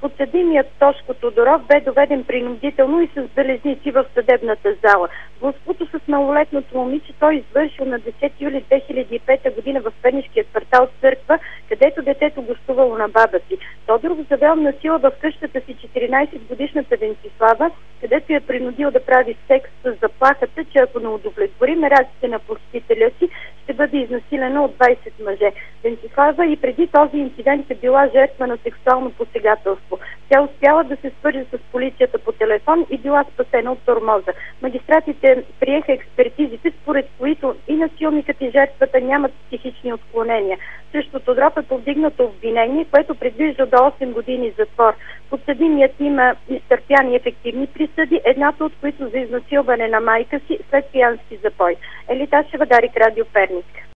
Подсъдимият Тошко Тодоров бе доведен принудително и с белезници в съдебната зала. Блудството с малолетното момиче той извършил на 10 юли 2005 година в пернишкия квартал Църква, където детето гостувало на баба си. Тодоров завел насила в къщата си 14-годишната Венцислава, където я принудил да прави секс с заплахата, че ако не удовлетвори мераците на посетителя си, ще бъде изнасилена от 20 мъже. Венцислава и преди този инцидент е била жертва на сексуално посегателство. Тя успяла да се свърже с полицията по телефон и била спасена от тормоза. Магистратите приеха експертизите, според които и насилникът и жертвата нямат психични отклонения. Срещу Тодоров е повдигнато обвинение, което предвижда до 8 години затвор. Подсъдимият има изтърпяни ефективни присъди, едната от които за изнасилване на майка си след пиянски запой. Елита Шевадарик, Радио Перник.